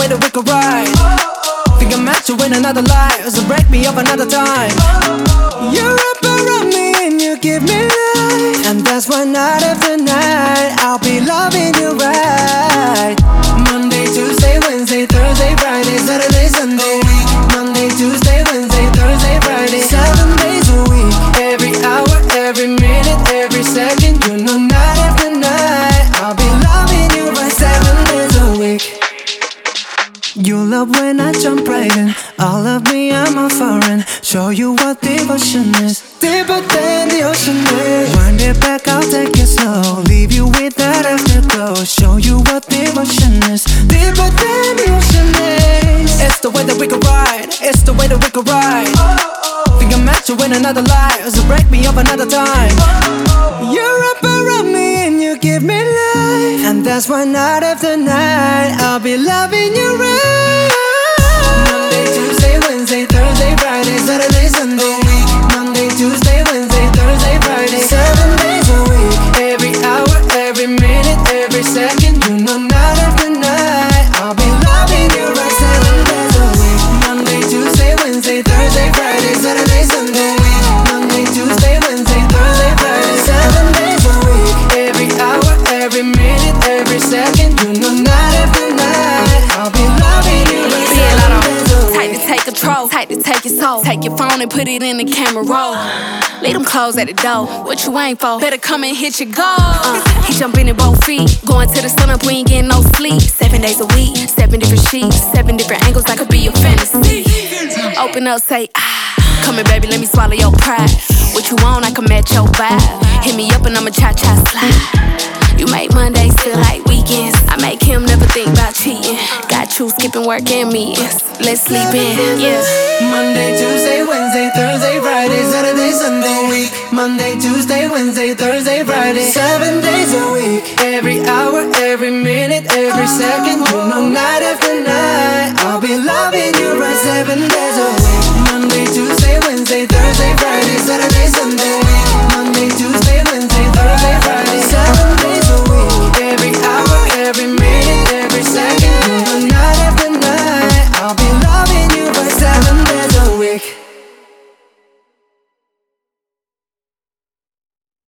way that we could ride. Think I'm meant to win another life, so break me up another time. You're up around me and you give me life, and that's why night after night I'll be loving you right. Monday, Tuesday, Wednesday, Thursday, Friday, Saturday, Sunday. Monday, Tuesday, Wednesday, Thursday, Friday, 7 days a week. Every hour, every minute, every second. You know night after night I'll be loving you right 7 days a week. You love when I jump right in. All of me, I'm a foreign. Show you what devotion is. Deeper than the ocean is. Wind it back, I'll take it slow. Leave you with that afterglow. Show you what devotion is. Deeper than the ocean is. It's the way that we could ride. It's the way that we could ride. Think I'm meant to win another life, so break me up another time. You're up around me and you give me life, and that's why night after night I'll be loving you right. Monday, Tuesday, Wednesday, Thursday, Friday, Saturday, Sunday. Monday, Tuesday, Wednesday, Thursday, Friday, 7 days a week. Every hour, every minute, every second. You know night after night I'll be loving you right 7 days a week. Monday, Tuesday, Wednesday, Thursday, Friday, Saturday, Sunday. Monday, Tuesday, Wednesday, Thursday, Friday, 7 days a week. Every hour, every minute, every second. You know night after night I'll be loving you right 7 days a week. Tight to take control, tight to take your soul. Take your phone and put it in the camera roll. Leave them clothes at the door. What you ain't for? Better come and hit your goal. He jumping in both feet. Going to the sun up, we ain't getting no sleep. 7 days a week, 7 different sheets, 7 different angles. That could be your fantasy. Open up, say ah. Come here, baby, let me swallow your pride. What you want, I can match your vibe. Hit me up and I'ma cha-cha slide. You make Mondays feel like weekends. I make him never think about cheating. Got you skipping work and meetings. Let's sleep in, yeah. Monday, Tuesday, Wednesday, Thursday, Friday, Saturday, Sunday. Monday, Tuesday, Wednesday, Thursday, Friday, 7 days a week. Every hour, every minute, every second. You know night after night I'll be loving you right 7 days a week. Monday, Tuesday, Wednesday, Thursday, Friday, Saturday, Sunday.